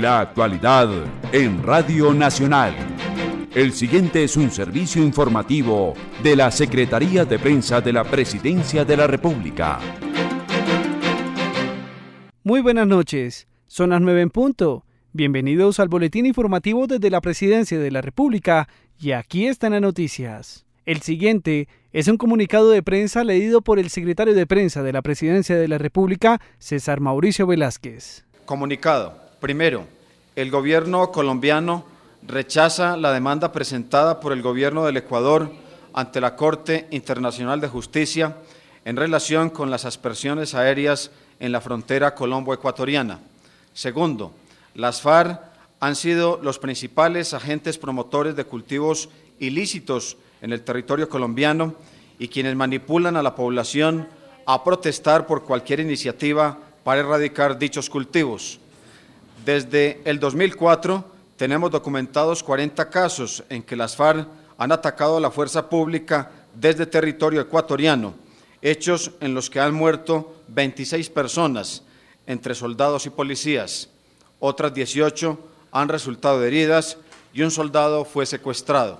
La actualidad en Radio Nacional. El siguiente es un servicio informativo de la Secretaría de Prensa de la Presidencia de la República. Muy buenas noches, son las 9 en punto. Bienvenidos al boletín informativo desde la Presidencia de la República y aquí están las noticias. El siguiente es un comunicado de prensa leído por el secretario de Prensa de la Presidencia de la República, César Mauricio Velázquez. Comunicado. Primero, el gobierno colombiano rechaza la demanda presentada por el gobierno del Ecuador ante la Corte Internacional de Justicia en relación con las aspersiones aéreas en la frontera colombo-ecuatoriana. Segundo, las FARC han sido los principales agentes promotores de cultivos ilícitos en el territorio colombiano y quienes manipulan a la población a protestar por cualquier iniciativa para erradicar dichos cultivos. Desde el 2004 tenemos documentados 40 casos en que las FARC han atacado a la fuerza pública desde territorio ecuatoriano, hechos en los que han muerto 26 personas, entre soldados y policías. Otras 18 han resultado heridas y un soldado fue secuestrado.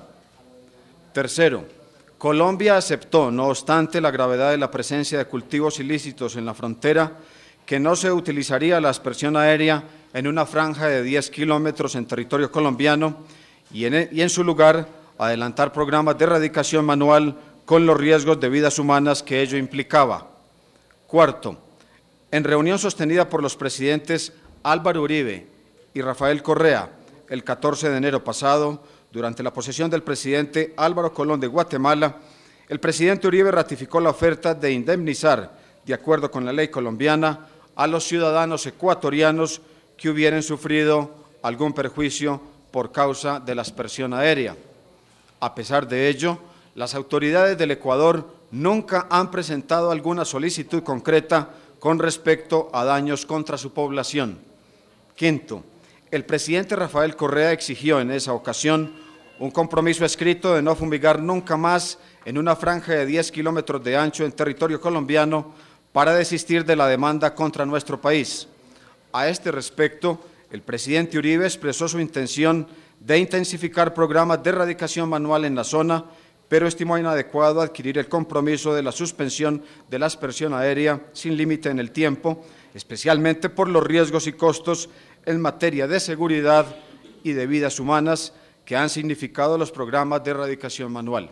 Tercero, Colombia aceptó, no obstante la gravedad de la presencia de cultivos ilícitos en la frontera, que no se utilizaría la aspersión aérea en una franja de 10 kilómetros en territorio colombiano y en su lugar adelantar programas de erradicación manual con los riesgos de vidas humanas que ello implicaba. Cuarto, en reunión sostenida por los presidentes Álvaro Uribe y Rafael Correa el 14 de enero pasado, durante la posesión del presidente Álvaro Colón de Guatemala, el presidente Uribe ratificó la oferta de indemnizar, de acuerdo con la ley colombiana, a los ciudadanos ecuatorianos que hubieran sufrido algún perjuicio por causa de la aspersión aérea. A pesar de ello, las autoridades del Ecuador nunca han presentado alguna solicitud concreta con respecto a daños contra su población. Quinto, el presidente Rafael Correa exigió en esa ocasión un compromiso escrito de no fumigar nunca más en una franja de 10 kilómetros de ancho en territorio colombiano para desistir de la demanda contra nuestro país. A este respecto, el presidente Uribe expresó su intención de intensificar programas de erradicación manual en la zona, pero estimó inadecuado adquirir el compromiso de la suspensión de la aspersión aérea sin límite en el tiempo, especialmente por los riesgos y costos en materia de seguridad y de vidas humanas que han significado los programas de erradicación manual.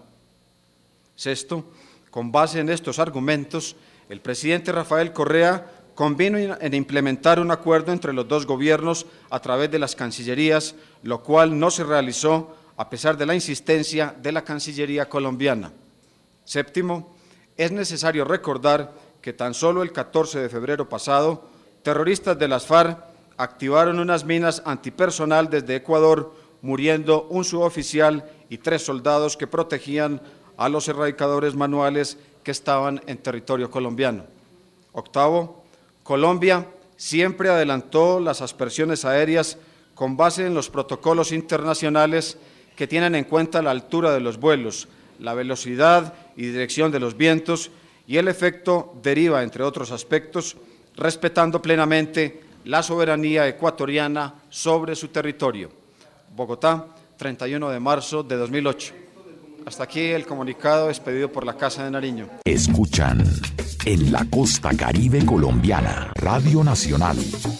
Sexto, con base en estos argumentos, el presidente Rafael Correa convino en implementar un acuerdo entre los dos gobiernos a través de las cancillerías, lo cual no se realizó a pesar de la insistencia de la Cancillería colombiana. Séptimo, es necesario recordar que tan solo el 14 de febrero pasado, terroristas de las FARC activaron unas minas antipersonal desde Ecuador, muriendo un suboficial y 3 soldados que protegían a los erradicadores manuales que estaban en territorio colombiano. Octavo, Colombia siempre adelantó las aspersiones aéreas con base en los protocolos internacionales que tienen en cuenta la altura de los vuelos, la velocidad y dirección de los vientos, y el efecto deriva, entre otros aspectos, respetando plenamente la soberanía ecuatoriana sobre su territorio. Bogotá, 31 de marzo de 2008. Hasta aquí el comunicado expedido por la Casa de Nariño. Escuchan en la costa caribe colombiana, Radio Nacional.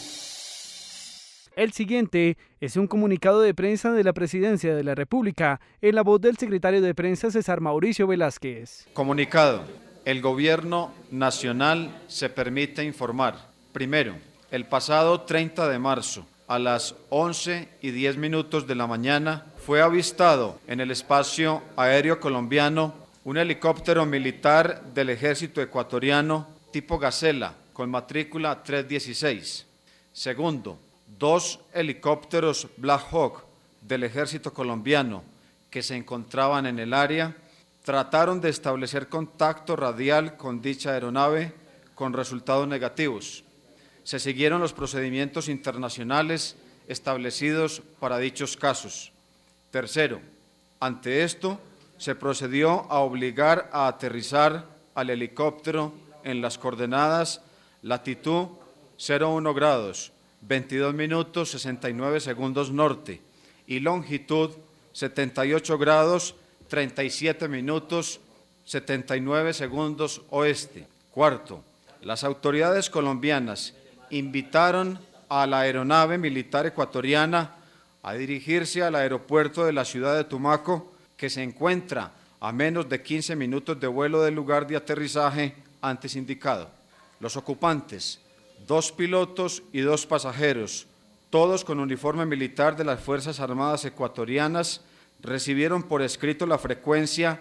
El siguiente es un comunicado de prensa de la Presidencia de la República, en la voz del secretario de Prensa César Mauricio Velázquez. Comunicado. El Gobierno Nacional se permite informar. Primero, el pasado 30 de marzo, a las 11:10 de la mañana, fue avistado en el espacio aéreo colombiano un helicóptero militar del ejército ecuatoriano tipo Gacela con matrícula 316. Segundo, 2 helicópteros Black Hawk del ejército colombiano que se encontraban en el área trataron de establecer contacto radial con dicha aeronave con resultados negativos. Se siguieron los procedimientos internacionales establecidos para dichos casos. Tercero, ante esto, se procedió a obligar a aterrizar al helicóptero en las coordenadas latitud 01 grados, 22 minutos 69 segundos norte y longitud 78 grados 37 minutos 79 segundos oeste. Cuarto, las autoridades colombianas invitaron a la aeronave militar ecuatoriana a dirigirse al aeropuerto de la ciudad de Tumaco, que se encuentra a menos de 15 minutos de vuelo del lugar de aterrizaje antes indicado. Los ocupantes, 2 pilotos y 2 pasajeros, todos con uniforme militar de las Fuerzas Armadas ecuatorianas, recibieron por escrito la frecuencia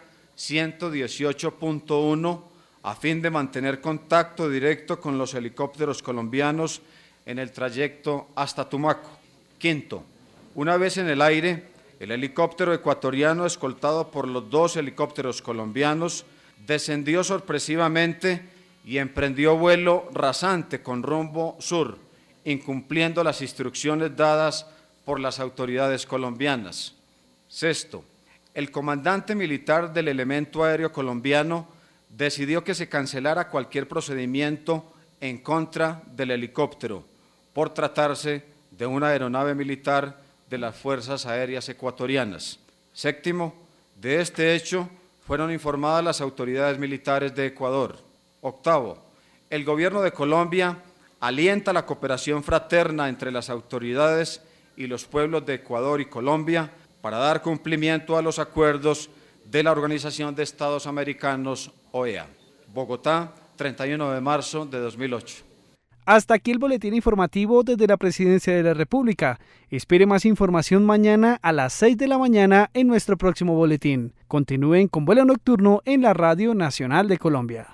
118.1 a fin de mantener contacto directo con los helicópteros colombianos en el trayecto hasta Tumaco. Quinto, una vez en el aire, el helicóptero ecuatoriano, escoltado por los 2 helicópteros colombianos, descendió sorpresivamente y emprendió vuelo rasante con rumbo sur, incumpliendo las instrucciones dadas por las autoridades colombianas. Sexto, el comandante militar del elemento aéreo colombiano decidió que se cancelara cualquier procedimiento en contra del helicóptero, por tratarse de una aeronave militar de las Fuerzas Aéreas Ecuatorianas. Séptimo, de este hecho fueron informadas las autoridades militares de Ecuador. Octavo, el gobierno de Colombia alienta la cooperación fraterna entre las autoridades y los pueblos de Ecuador y Colombia para dar cumplimiento a los acuerdos de la Organización de Estados Americanos, OEA. Bogotá, 31 de marzo de 2008. Hasta aquí el boletín informativo desde la Presidencia de la República. Espere más información mañana a las 6 de la mañana en nuestro próximo boletín. Continúen con vuelo nocturno en la Radio Nacional de Colombia.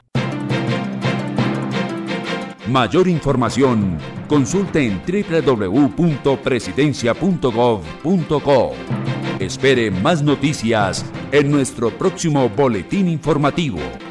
Mayor información, consulte en www.presidencia.gov.co. Espere más noticias en nuestro próximo boletín informativo.